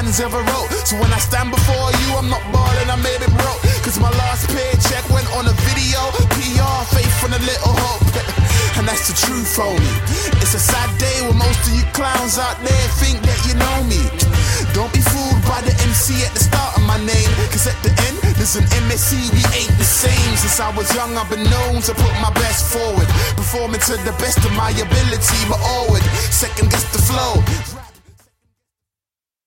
songs ever wrote. So when I stand before you, I'm not balling, I made it broke. Cause my last paycheck went on a video. PR, faith and a little hope. And that's the truth, homie. It's a sad day when most of you clowns out there think that you know me. Don't be fooled by the MC at the start of my name, cause at the end, there's an MSC, we ain't the same. Since I was young, I've been known to put my best forward, performing to the best of my ability, but always second guess the flow.